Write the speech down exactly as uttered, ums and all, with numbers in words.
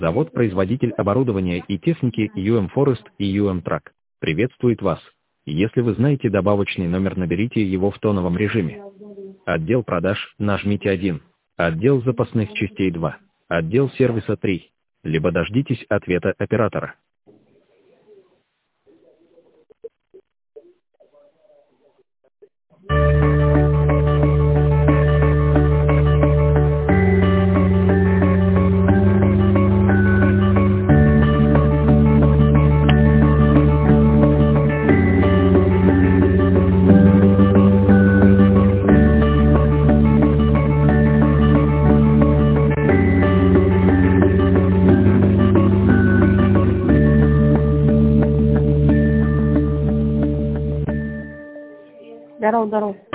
Завод-производитель оборудования и техники ю эм Forest и ю эм Truck приветствует вас. Если вы знаете добавочный номер, наберите его в тоновом режиме. Отдел продаж, нажмите один. Отдел запасных частей два. Отдел сервиса три. Либо дождитесь ответа оператора. Здорово, здорово.